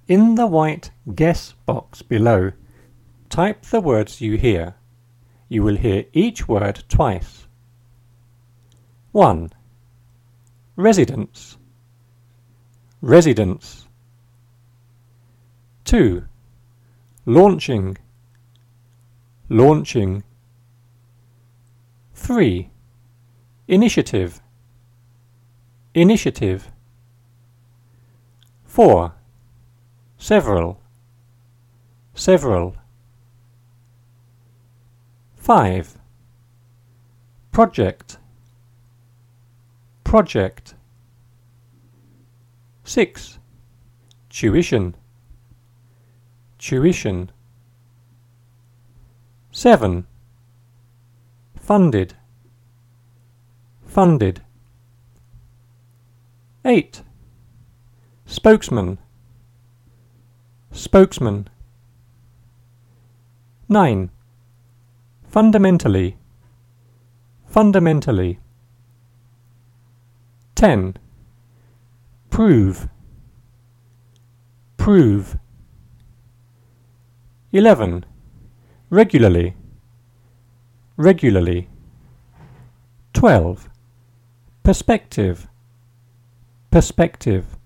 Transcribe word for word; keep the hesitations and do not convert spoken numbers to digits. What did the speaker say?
In the white guess box below, type the words you hear. You will hear each word twice. one. Residence. Residence. two. Launching. Launching. three. Initiative. Initiative. four. Several. Several. five. Project. Project. six. Tuition. Tuition. seven. Funded. Funded. eight. Spokesman. Spokesman. nine. Fundamentally. Fundamentally. ten. Prove. Prove. eleven. Regularly. Regularly. twelve. Perspective. Perspective.